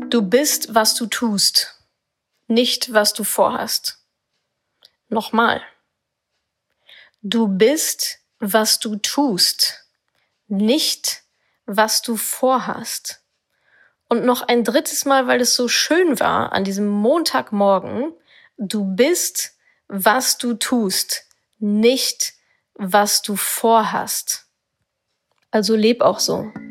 Du bist, was du tust, nicht was du vorhast. Nochmal. Du bist, was du tust, nicht was du vorhast. Und noch ein drittes Mal, weil es so schön war an diesem Montagmorgen. Du bist, was du tust, nicht was du vorhast. Also leb auch so.